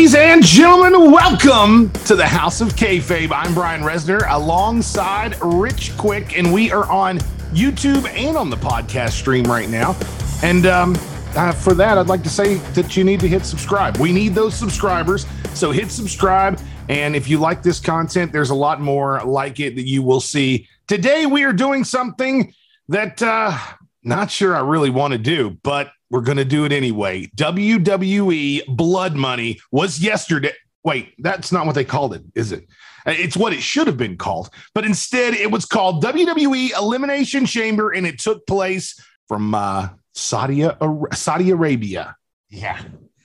Ladies and gentlemen, welcome to the House of Kayfabe. I'm Brian Resner alongside Rich Quick, and we are on YouTube and on the podcast stream right now. And for that, I'd like to say that you need to hit subscribe. We need those subscribers, so hit subscribe. And if you like this content, there's a lot more like it that you will see. Today, we are doing something that not sure I really want to do, but we're going to do it anyway. WWE Blood Money was yesterday. Wait, that's not what they called it, is it? It's what it should have been called. But instead, it was called WWE Elimination Chamber, and it took place from Saudi Arabia. Yeah,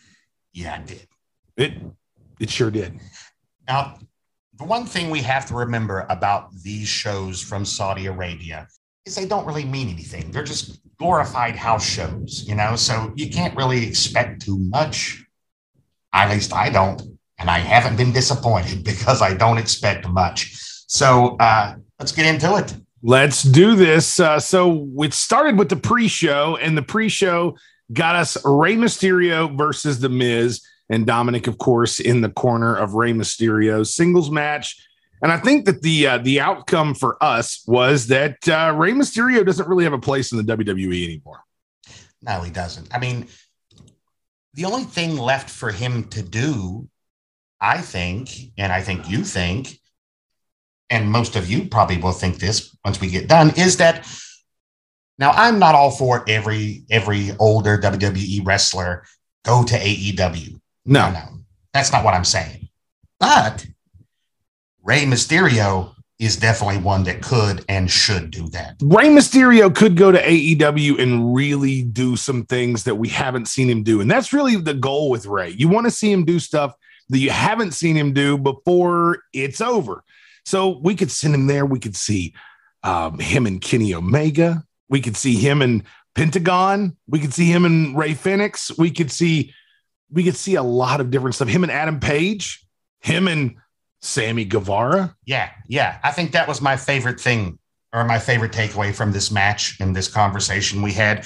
it did. It sure did. Now, the one thing we have to remember about these shows from Saudi Arabia is they don't really mean anything. They're just glorified house shows, so you can't really expect too much. At least I don't, and I haven't been disappointed because I don't expect much. So let's get into it. Let's do this. So it started with the pre-show, and the pre-show got us Rey Mysterio versus The Miz, and Dominic, of course, in the corner of Rey Mysterio's singles match. And I think that the outcome for us was that Rey Mysterio doesn't really have a place in the WWE anymore. No, he doesn't. I mean, the only thing left for him to do, I think, and I think you think, and most of you probably will think this once we get done, is that now I'm not all for every older WWE wrestler go to AEW. No, that's not what I'm saying. But Rey Mysterio is definitely one that could and should do that. Rey Mysterio could go to AEW and really do some things that we haven't seen him do. And that's really the goal with Rey. You want to see him do stuff that you haven't seen him do before it's over. So we could send him there. We could see him and Kenny Omega. We could see him and Pentagon. We could see him and Rey Fenix. We could see a lot of different stuff. Him and Adam Page. Him and Sammy Guevara. Yeah. I think that was my favorite thing, or my favorite takeaway from this match and this conversation we had,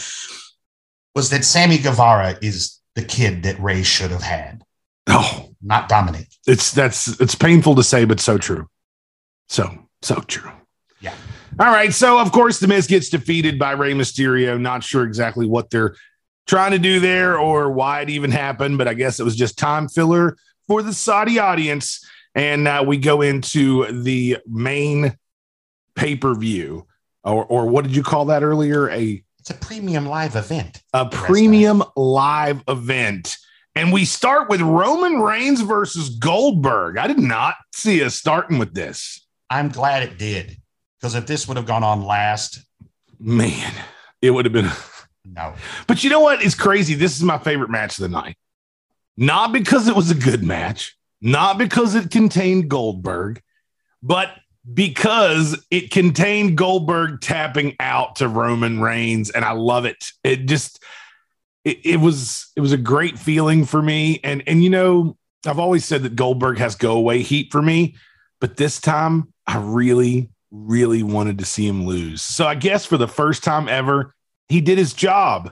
was that Sammy Guevara is the kid that Rey should have had. Oh, not Dominic. It's painful to say, but so true. So true. Yeah. All right. So of course the Miz gets defeated by Rey Mysterio. Not sure exactly what they're trying to do there or why it even happened, but I guess it was just time filler for the Saudi audience. And we go into the main pay-per-view, or what did you call that earlier? It's a premium live event. A premium live event. And we start with Roman Reigns versus Goldberg. I did not see us starting with this. I'm glad it did, because if this would have gone on last, man, it would have been. No. But you know what? It's crazy. This is my favorite match of the night. Not because it was a good match. Not because it contained Goldberg, but because it contained Goldberg tapping out to Roman Reigns, and I love it. It was a great feeling for me, and I've always said that Goldberg has go away heat for me, but this time I really, really wanted to see him lose. So I guess for the first time ever, he did his job.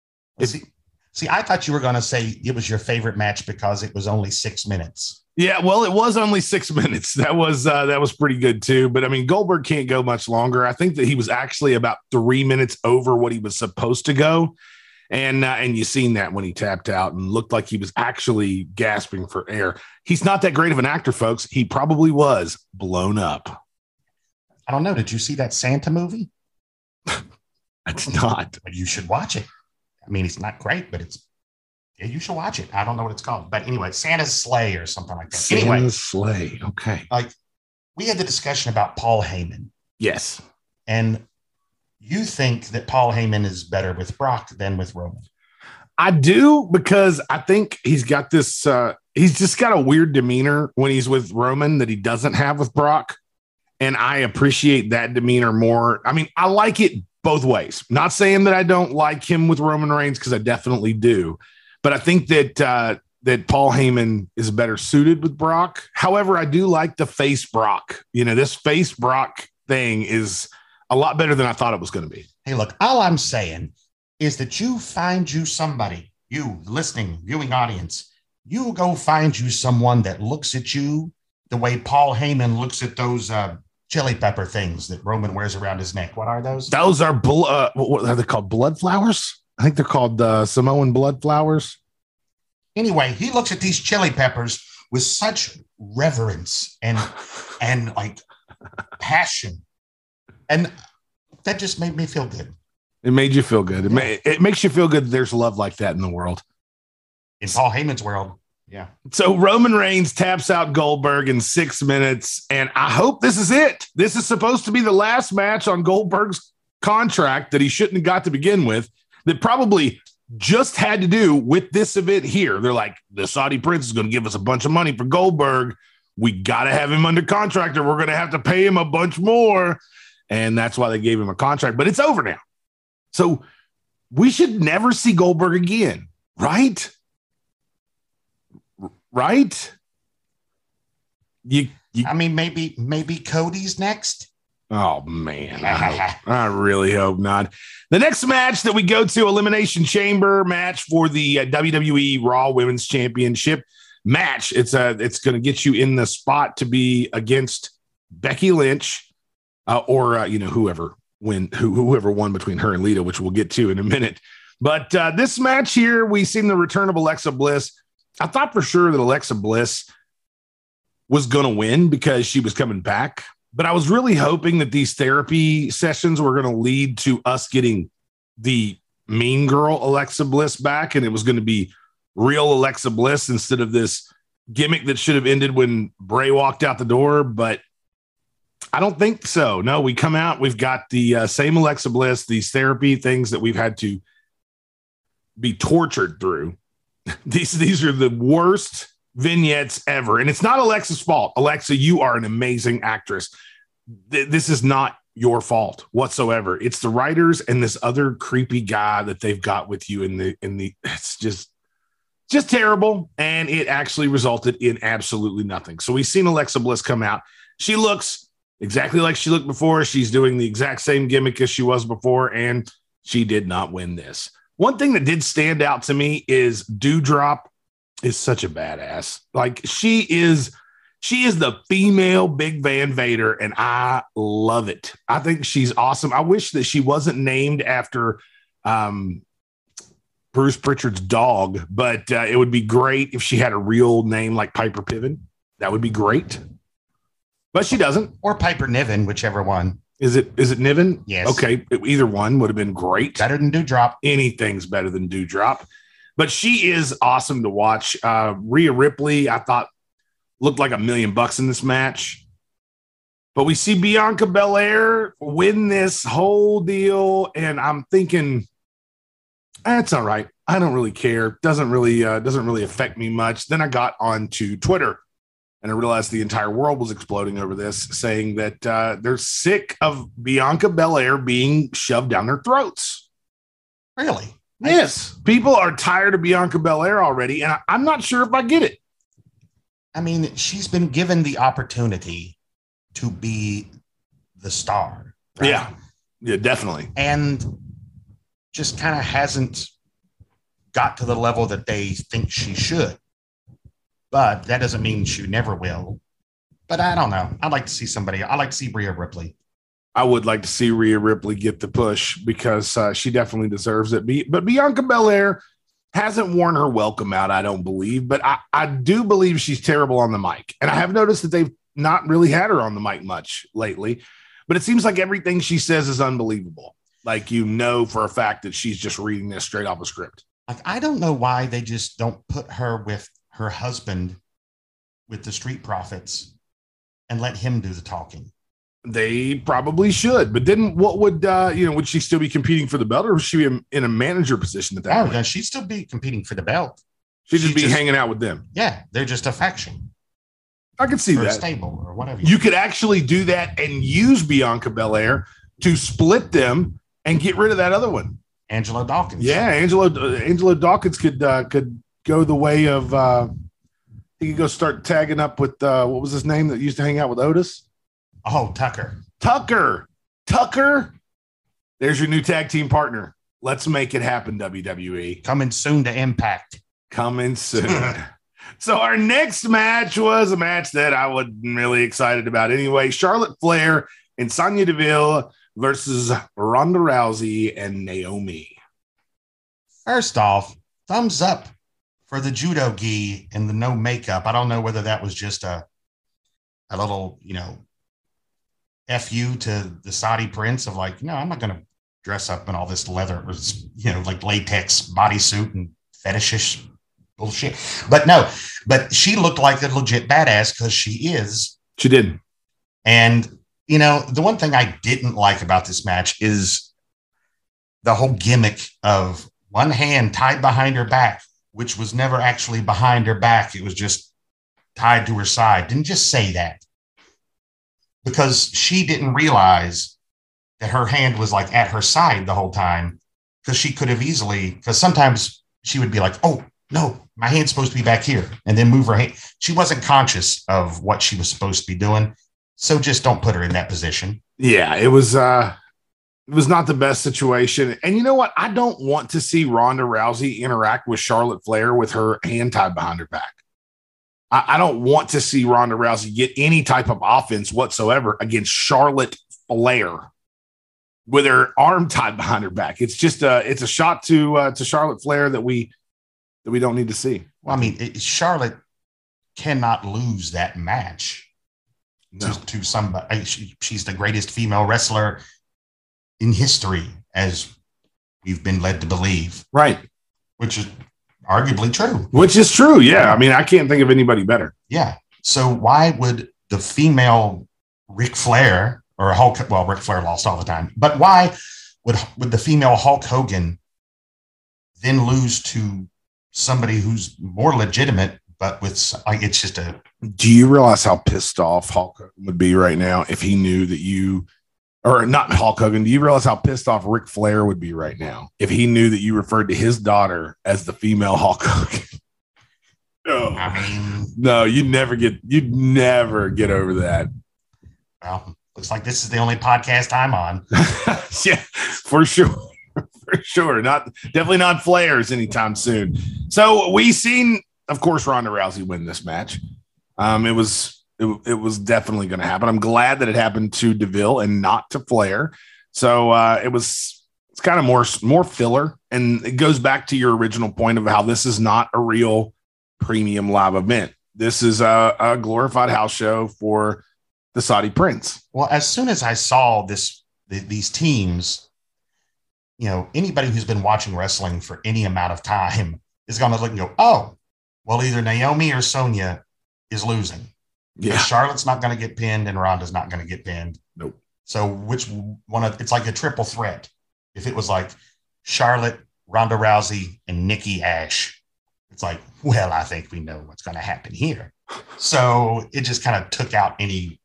See, I thought you were going to say it was your favorite match because it was only 6 minutes. Yeah, well, it was only 6 minutes. That was pretty good too. But I mean, Goldberg can't go much longer. I think that he was actually about 3 minutes over what he was supposed to go, and you seen that when he tapped out and looked like he was actually gasping for air. He's not that great of an actor, folks. He probably was blown up. I don't know. Did you see that Santa movie? I did not. But you should watch it. I mean, it's not great, but you should watch it. I don't know what it's called. But anyway, Santa's Sleigh or something like that. Santa's Sleigh. Okay. Like, we had the discussion about Paul Heyman. Yes. And you think that Paul Heyman is better with Brock than with Roman. I do, because I think he's got this, he's just got a weird demeanor when he's with Roman that he doesn't have with Brock. And I appreciate that demeanor more. I mean, I like it both ways. Not saying that I don't like him with Roman Reigns, because I definitely do. But I think that Paul Heyman is better suited with Brock. However, I do like the face Brock. This face Brock thing is a lot better than I thought it was going to be. Hey, look, all I'm saying is that you find somebody, you listening, viewing audience, you go find you someone that looks at you the way Paul Heyman looks at those chili pepper things that Roman wears around his neck. What are those? Those are what are they called? Blood flowers? I think they're called Samoan blood flowers. Anyway, he looks at these chili peppers with such reverence and like passion, and that just made me feel good. It made you feel good. It makes you feel good. There's love like that in the world. In Paul Heyman's world. Yeah. So Roman Reigns taps out Goldberg in 6 minutes, and I hope this is it. This is supposed to be the last match on Goldberg's contract that he shouldn't have got to begin with, that probably just had to do with this event here. They're like, the Saudi Prince is going to give us a bunch of money for Goldberg. We got to have him under contract, or we're going to have to pay him a bunch more. And that's why they gave him a contract. But it's over now. So we should never see Goldberg again, right? Right? I mean, maybe Cody's next. Oh, man. I really hope not. The next match that we go to, Elimination Chamber match for the WWE Raw Women's Championship match. It's going to get you in the spot to be against Becky Lynch or whoever won between her and Lita, which we'll get to in a minute. But this match here, we seen the return of Alexa Bliss. I thought for sure that Alexa Bliss was going to win because she was coming back. But I was really hoping that these therapy sessions were going to lead to us getting the mean girl Alexa Bliss back, and it was going to be real Alexa Bliss instead of this gimmick that should have ended when Bray walked out the door. But I don't think so. No, we come out, we've got the same Alexa Bliss, these therapy things that we've had to be tortured through. These are the worst vignettes ever. And it's not Alexa's fault. Alexa, you are an amazing actress. This is not your fault whatsoever. It's the writers and this other creepy guy that they've got with you in the it's just terrible. And it actually resulted in absolutely nothing. So we've seen Alexa Bliss come out. She looks exactly like she looked before. She's doing the exact same gimmick as she was before, and she did not win this. One thing that did stand out to me is Doudrop is such a badass. Like she is the female Big Van Vader, and I love it. I think she's awesome. I wish that she wasn't named after Bruce Pritchard's dog, but it would be great if she had a real name like Piper Piven. That would be great. But she doesn't. Or Piper Niven, whichever one. Is it Niven? Yes. Okay. Either one would have been great. Better than Doudrop. Anything's better than Doudrop. But she is awesome to watch. Rhea Ripley, I thought, looked like $1 million in this match. But we see Bianca Belair win this whole deal, and I'm thinking, that's all right. I don't really care. Doesn't really affect me much. Then I got onto Twitter, and I realized the entire world was exploding over this, saying that they're sick of Bianca Belair being shoved down their throats. Really? Yes. People are tired of Bianca Belair already, and I'm not sure if I get it. I mean, she's been given the opportunity to be the star. Right? Yeah, definitely. And just kind of hasn't got to the level that they think she should. But that doesn't mean she never will. But I don't know. I'd like to see somebody. I like to see Rhea Ripley. I would like to see Rhea Ripley get the push because she definitely deserves it. But Bianca Belair hasn't worn her welcome out, I don't believe. But I do believe she's terrible on the mic. And I have noticed that they've not really had her on the mic much lately. But it seems like everything she says is unbelievable. Like, you know for a fact that she's just reading this straight off a script. Like, I don't know why they just don't put her with her husband with the Street Profits and let him do the talking. They probably should, but then what would would she still be competing for the belt, or would she be in a manager position at that point? No, she'd still be competing for the belt. She'd just be hanging out with them. Yeah, they're just a faction. I could see that. A stable or whatever. You could actually do that and use Bianca Belair to split them and get rid of that other one, Angelo Dawkins. Yeah, Angelo Dawkins could go the way of he could go start tagging up with what was his name that used to hang out with Otis? Oh, Tucker. There's your new tag team partner. Let's make it happen, WWE. Coming soon to Impact. Coming soon. So our next match was a match that I wasn't really excited about anyway. Charlotte Flair and Sonya Deville versus Ronda Rousey and Naomi. First off, thumbs up for the judo gi and the no makeup. I don't know whether that was just a little, FU to the Saudi prince of like, no, I'm not going to dress up in all this leather, like latex bodysuit and fetishish bullshit. But no, but she looked like a legit badass because she is. She did. And, the one thing I didn't like about this match is the whole gimmick of one hand tied behind her back, which was never actually behind her back. It was just tied to her side. Didn't just say that. Because she didn't realize that her hand was like at her side the whole time. Because she could have easily, because sometimes she would be like, oh, no, my hand's supposed to be back here. And then move her hand. She wasn't conscious of what she was supposed to be doing. So just don't put her in that position. Yeah, it was not the best situation. And you know what? I don't want to see Ronda Rousey interact with Charlotte Flair with her hand tied behind her back. I don't want to see Ronda Rousey get any type of offense whatsoever against Charlotte Flair with her arm tied behind her back. It's just it's a shot to Charlotte Flair that we don't need to see. Well, I mean, Charlotte cannot lose that match. No. To somebody. She's the greatest female wrestler in history, as we've been led to believe. Right. Which is arguably true. Which is true, yeah. I mean, I can't think of anybody better. Yeah. So why would the female Ric Flair or Hulk, well, Ric Flair lost all the time, but why would the female Hulk Hogan then lose to somebody who's more legitimate, but with like, it's just a... Do you realize how pissed off Hulk Hogan would be right now if he knew that you, or not Hulk Hogan, do you realize how pissed off Ric Flair would be right now if he knew that you referred to his daughter as the female Hulk Hogan? No, I mean, no, you'd never get over that. Well, looks like this is the only podcast I'm on. Yeah, for sure. For sure. Definitely not Flair's anytime soon. So we seen, of course, Ronda Rousey win this match. It was definitely going to happen. I'm glad that it happened to Deville and not to Flair. So it's kind of more filler. And it goes back to your original point of how this is not a real premium live event. This is a glorified house show for the Saudi prince. Well, as soon as I saw these teams, anybody who's been watching wrestling for any amount of time is going to look and go, oh, well, either Naomi or Sonya is losing. Yeah. Charlotte's not going to get pinned and Ronda's not going to get pinned. Nope. So which one it's like a triple threat. If it was like Charlotte, Ronda Rousey, and Nikki Ash, it's like, well, I think we know what's going to happen here. So it just kind of took out any,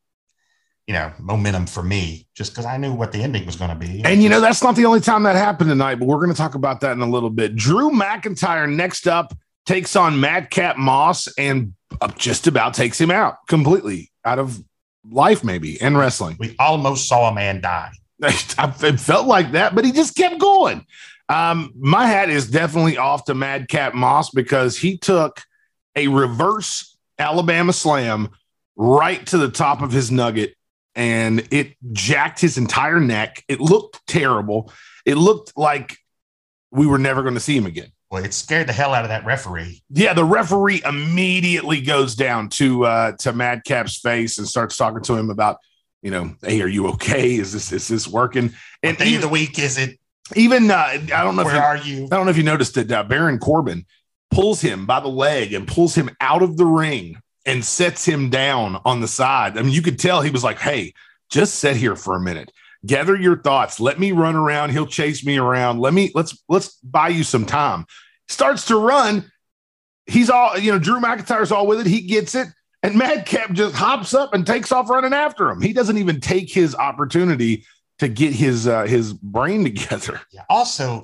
momentum for me just because I knew what the ending was going to be. And, that's not the only time that happened tonight, but we're going to talk about that in a little bit. Drew McIntyre next up takes on Madcap Moss and just about takes him out completely out of life, maybe, and wrestling. We almost saw a man die. It felt like that, but he just kept going. My hat is definitely off to Madcap Moss because he took a reverse Alabama slam right to the top of his nugget, and it jacked his entire neck. It looked terrible. It looked like we were never going to see him again. Well, it scared the hell out of that referee. Yeah, the referee immediately goes down to Madcap's face and starts talking to him about, hey, are you okay? Is this working? And day of the week is it? Even I don't know. Where are you? I don't know if you noticed that Baron Corbin pulls him by the leg and pulls him out of the ring and sets him down on the side. I mean, you could tell he was like, "Hey, just sit here for a minute. Gather your thoughts. Let me run around. He'll chase me around. Let's buy you some time." Starts to run. He's all, Drew McIntyre's all with it. He gets it. And Madcap just hops up and takes off running after him. He doesn't even take his opportunity to get his brain together. Yeah. Also,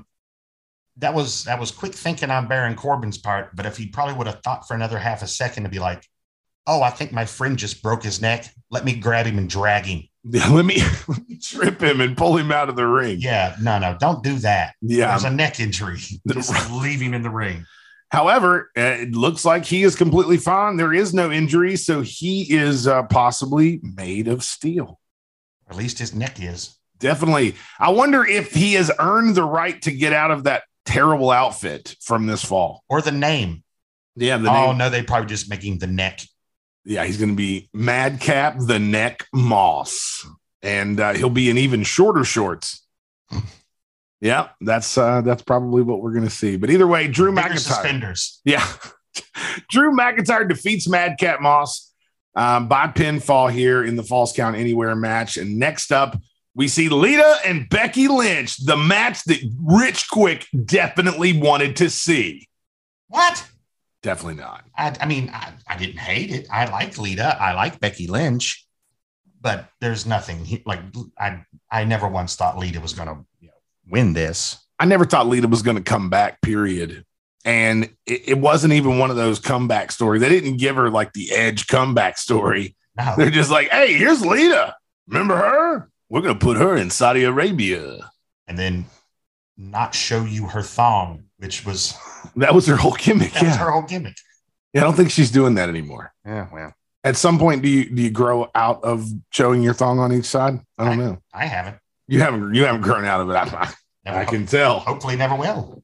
that was quick thinking on Baron Corbin's part. But if he probably would have thought for another half a second to be like, oh, I think my friend just broke his neck. Let me grab him and drag him. Yeah, let me trip him and pull him out of the ring. Yeah, no, don't do that. Yeah, there's a neck injury. Just leave him in the ring. However, it looks like he is completely fine. There is no injury, so he is possibly made of steel. Or at least his neck is. Definitely. I wonder if he has earned the right to get out of that terrible outfit from this fall. Or the name. Yeah. No, they probably just making the neck. Yeah, he's going to be Madcap the Neck Moss. And he'll be in even shorter shorts. Yeah, that's probably what we're going to see. But either way, Drew McIntyre. Suspenders. Yeah. Drew McIntyre defeats Madcap Moss by pinfall here in the Falls Count Anywhere match. And next up, we see Lita and Becky Lynch, the match that Rich Quick definitely wanted to see. What? Definitely not. I mean, I didn't hate it. I like Lita. I like Becky Lynch. But there's nothing like I never once thought Lita was going to win this. I never thought Lita was going to come back, period. And it wasn't even one of those comeback stories. They didn't give her like the Edge comeback story. No. They're just like, hey, here's Lita. Remember her? We're going to put her in Saudi Arabia. And then not show you her thong, which was... That was her whole gimmick. That was her whole gimmick. Yeah, I don't think she's doing that anymore. Yeah, well. At some point, do you grow out of showing your thong on each side? I don't know. I haven't. You haven't grown out of it. I can tell. Hopefully never will.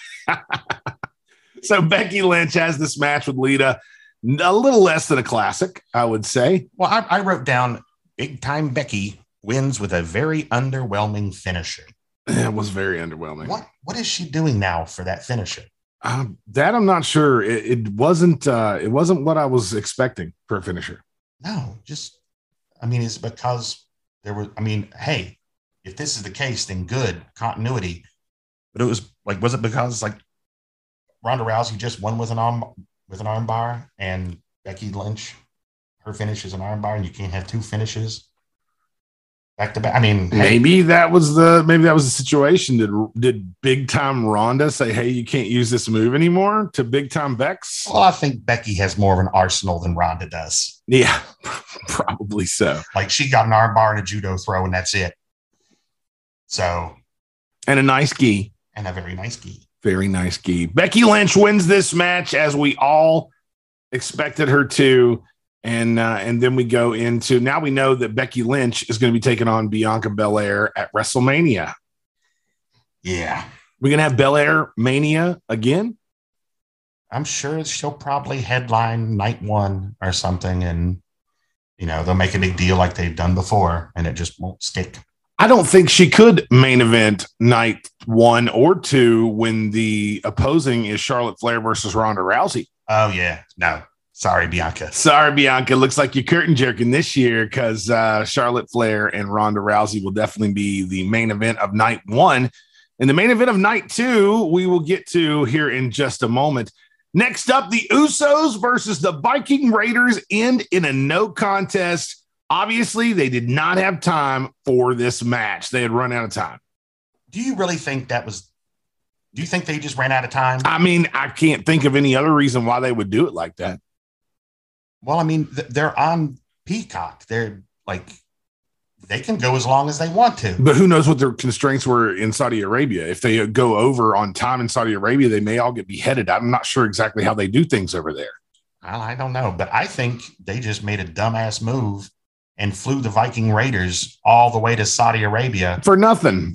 So Becky Lynch has this match with Lita. A little less than a classic, I would say. Well, I wrote down Big Time Becky wins with a very underwhelming finisher. It was very underwhelming. What is she doing now for that finisher? That I'm not sure. It wasn't what I was expecting for a finisher. No, it's because there was. I mean, hey, if this is the case, then good continuity. But it was it because like Ronda Rousey just won with an arm bar, and Becky Lynch, her finish is an arm bar, and you can't have two finishes back to back. I mean, maybe that was the situation. Did Big Time Ronda say, "Hey, you can't use this move anymore"? To Big Time Bex? Well, I think Becky has more of an arsenal than Ronda does. Yeah, probably so. Like she got an arm bar and a judo throw, and that's it. So, and a nice gi, and a very nice gi. Very nice gi. Becky Lynch wins this match as we all expected her to. And then we go into, now we know that Becky Lynch is going to be taking on Bianca Belair at WrestleMania. Yeah. We're going to have Belair Mania again? I'm sure she'll probably headline night one or something. And, they'll make a big deal like they've done before, and it just won't stick. I don't think she could main event night 1 or 2 when the opposing is Charlotte Flair versus Ronda Rousey. Oh, yeah. No. Sorry, Bianca. Looks like you're curtain jerking this year because Charlotte Flair and Ronda Rousey will definitely be the main event of night 1. And the main event of night 2, we will get to here in just a moment. Next up, the Usos versus the Viking Raiders end in a no contest. Obviously, they did not have time for this match. They had run out of time. Do you really think do you think they just ran out of time? I mean, I can't think of any other reason why they would do it like that. Well, I mean, they're on Peacock. They're like, they can go as long as they want to. But who knows what their constraints were in Saudi Arabia. If they go over on time in Saudi Arabia, they may all get beheaded. I'm not sure exactly how they do things over there. Well, I don't know, but I think they just made a dumbass move and flew the Viking Raiders all the way to Saudi Arabia. For nothing.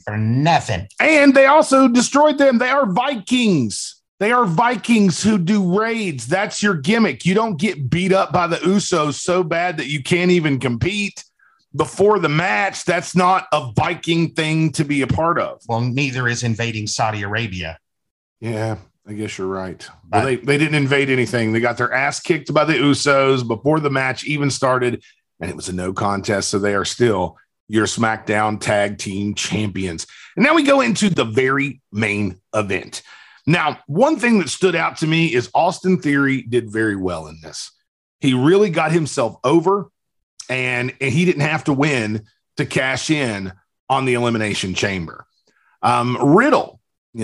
And they also destroyed them. They are Vikings. They are Vikings who do raids. That's your gimmick. You don't get beat up by the Usos so bad that you can't even compete before the match. That's not a Viking thing to be a part of. Well, neither is invading Saudi Arabia. Yeah, I guess you're right. Well, they didn't invade anything. They got their ass kicked by the Usos before the match even started, and it was a no contest, so they are still your SmackDown Tag Team Champions. And now we go into the very main event. Now, one thing that stood out to me is Austin Theory did very well in this. He really got himself over, and he didn't have to win to cash in on the Elimination Chamber. Riddle,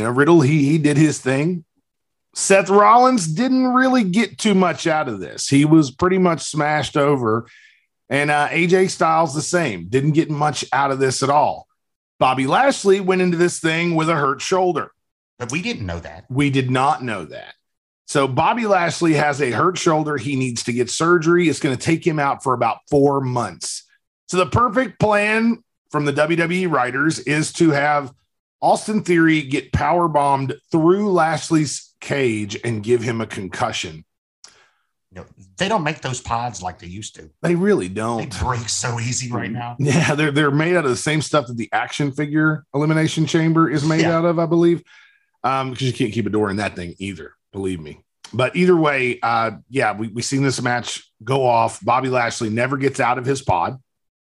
he did his thing. Seth Rollins didn't really get too much out of this. He was pretty much smashed over, and AJ Styles the same. Didn't get much out of this at all. Bobby Lashley went into this thing with a hurt shoulder. But we didn't know that. We did not know that. So Bobby Lashley has a hurt shoulder. He needs to get surgery. It's going to take him out for about 4 months. So the perfect plan from the WWE writers is to have Austin Theory get power bombed through Lashley's cage and give him a concussion. They don't make those pods like they used to. They really don't. They break so easy right now. Yeah, they're made out of the same stuff that the action figure elimination chamber is made out of, I believe. Because you can't keep a door in that thing either, believe me. But either way, we've seen this match go off. Bobby Lashley never gets out of his pod.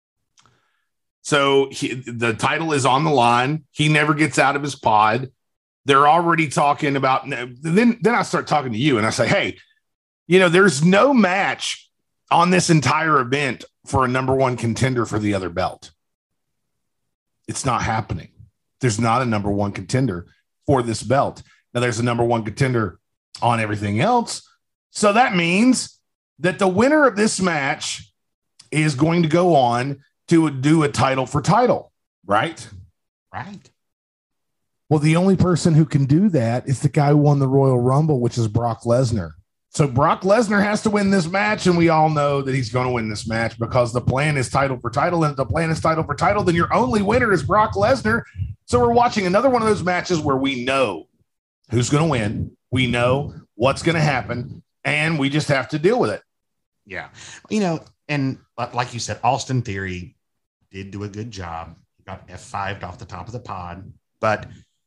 So the title is on the line. He never gets out of his pod. They're already talking about, then I start talking to you and I say, hey, there's no match on this entire event for a number one contender for the other belt. It's not happening. There's not a number one contender for this belt. Now there's a number one contender on everything else. So that means that the winner of this match is going to go on to do a title for title, right? Right. Well, the only person who can do that is the guy who won the Royal Rumble, which is Brock Lesnar. So Brock Lesnar has to win this match, and we all know that he's going to win this match because the plan is title for title, and if the plan is title for title, then your only winner is Brock Lesnar. So we're watching another one of those matches where we know who's going to win, we know what's going to happen, and we just have to deal with it. Yeah. And like you said, Austin Theory did do a good job. He got F5'd off the top of the pod, but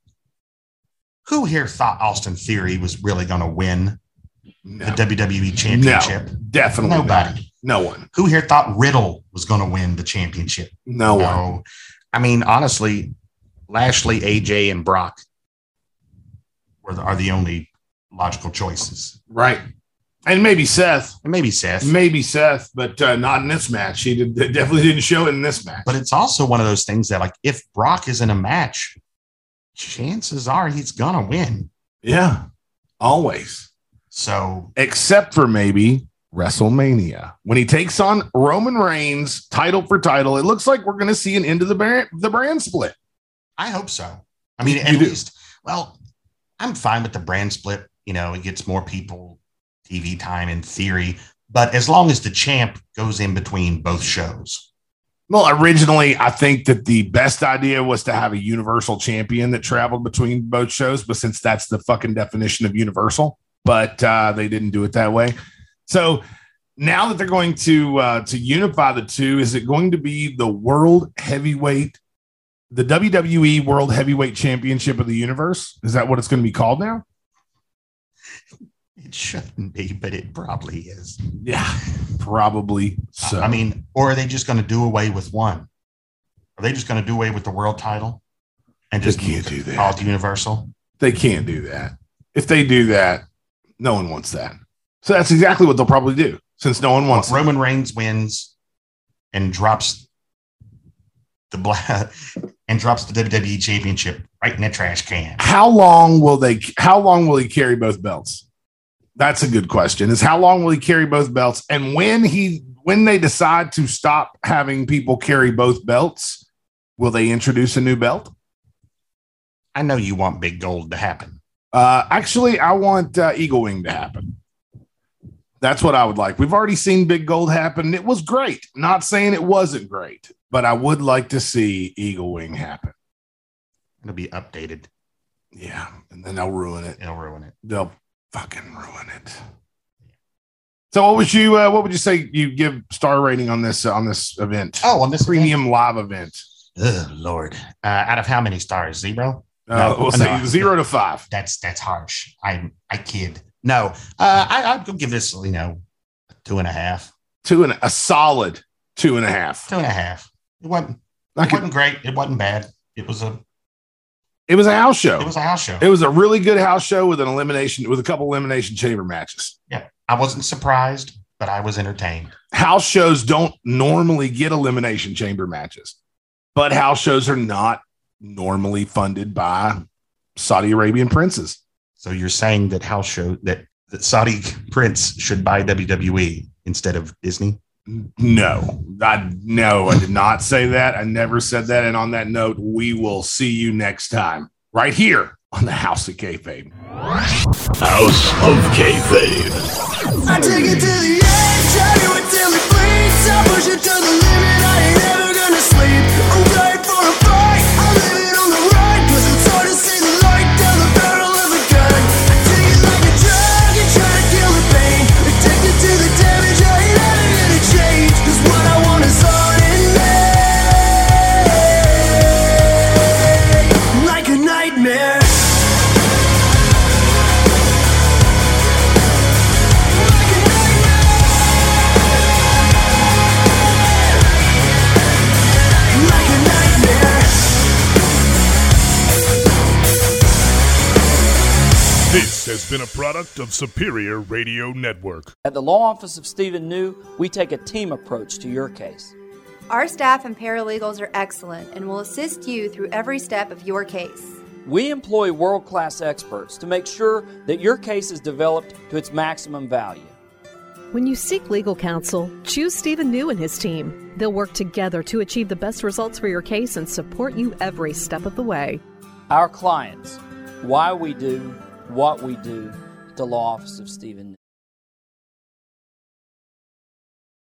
who here thought Austin Theory was really going to win the WWE championship? No, definitely nobody. Not. No one. Who here thought Riddle was going to win the championship? No one. I mean, honestly, Lashley, AJ, and Brock are the only logical choices. Right. And maybe Seth. But not in this match. He definitely didn't show it in this match. But it's also one of those things that, like, if Brock is in a match, chances are he's going to win. Yeah, always. So, except for maybe WrestleMania. When he takes on Roman Reigns, title for title, it looks like we're going to see an end of the brand split. I hope so. I mean, at least, well, I'm fine with the brand split. It gets more people TV time in theory, but as long as the champ goes in between both shows. Well, originally, I think that the best idea was to have a Universal champion that traveled between both shows, but since that's the fucking definition of Universal, but they didn't do it that way. So now that they're going to unify the two, is it going to be the the WWE World Heavyweight Championship of the Universe? Is that what it's going to be called now? It shouldn't be, but it probably is. Yeah, probably so. I mean, or are they just going to do away with one? Are they just going to do away with the world title and just can't do that? Call it the Universal? They can't do that. If they do that, no one wants that. So that's exactly what they'll probably do, since no one wants Roman Reigns wins and drops the WWE Championship right in the trash can. How long will he carry both belts? That's a good question. Is how long will he carry both belts? And when they decide to stop having people carry both belts, will they introduce a new belt? I know you want Big Gold to happen. Actually, I want Eagle Wing to happen. That's what I would like. We've already seen Big Gold happen. It was great. Not saying it wasn't great, but I would like to see Eagle Wing happen. It'll be updated. Yeah, and then they'll ruin it. They'll fucking ruin it. So what would you say you give star rating on this event? On this premium live event. Oh Lord. Out of how many stars? 0? We'll say 0 to 5. That's harsh. I kid. No. I'd give this, 2.5. A solid 2.5. 2.5. It wasn't great. It wasn't bad. It was a house show. It was a house show. It was a really good house show with a couple elimination chamber matches. Yeah. I wasn't surprised, but I was entertained. House shows don't normally get elimination chamber matches, but house shows are not normally funded by Saudi Arabian princes. So you're saying that that Saudi prince should buy WWE instead of Disney? No, I did not say that. I never said that. And on that note, we will see you next time right here on the House of Kayfabe. House of Kayfabe. I take it to the edge, I do it till it bleeds. I push it to the limit, I ain't ever gonna sleep. I'm ready for a fight, I live it on the ride. Cause it's hard to see the light down the barrel of a gun. I take it like a drug and try to kill the pain. Addicted to the damage, I ain't ever gonna change. Cause what I want is all in me. Like a nightmare. This has been a product of Superior Radio Network. At the Law Office of Stephen New, we take a team approach to your case. Our staff and paralegals are excellent and will assist you through every step of your case. We employ world-class experts to make sure that your case is developed to its maximum value. When you seek legal counsel, choose Stephen New and his team. They'll work together to achieve the best results for your case and support you every step of the way. Our clients, why we do what we do at the Law Office of Stephen New.